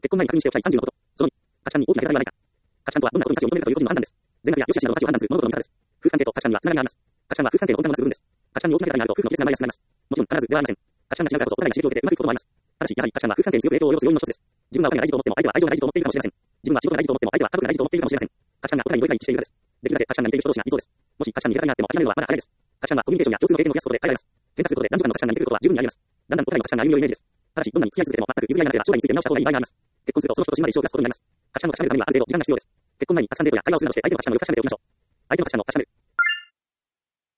結婚前に確認しておきたい30のこと。その2、価値観に大きな隔たりはないか。価値観とはどんなことに価値を求めるかという個人の判断です。善悪や良し悪しなどの価値を判断する物事の見方です。夫婦関係と価値観にはつながりがあります。価値観は夫婦関係の根幹をなす部分です。価値観に大きな隔たりがあると夫婦の絆が安くなります。もちろん必ずではありません。価値観が違うからこそお互いが刺激を受けてうまくいくこともあります。ただし、やはり価値観は夫婦関係に強く影響を及ぼす要因の一つです。自分がお金が大事と思っても相手は愛情が大事と思っているかもしれません。自分は仕事が大事と思っても相手は家族が大事と思っているかもしれません。価値観がお互いに理解一致しているからです。できるだけ価値観が似ている人同士が理想です。もし価値観に似たがあっても諦めるのはまだ早いです。価値観はコミュニケーションや共通の経験を増やすことで変えられます。喧嘩することで男女間の価値観が似ていることは十分にあります。だんだんお互いの価値観が歩み寄るイメージです。ただし、どんなに付き合い続けても全く譲り合いがなければ将来について見直した方がいい場合があります。結婚するとその人と死ぬまで一生を暮らすことになります。価値観を確かめるためにはある程度時間が必要です。結婚前にたくさんデートや会話をするなどして相手の価値観をよく確かめておきましょう。相手の価値観を確かめる。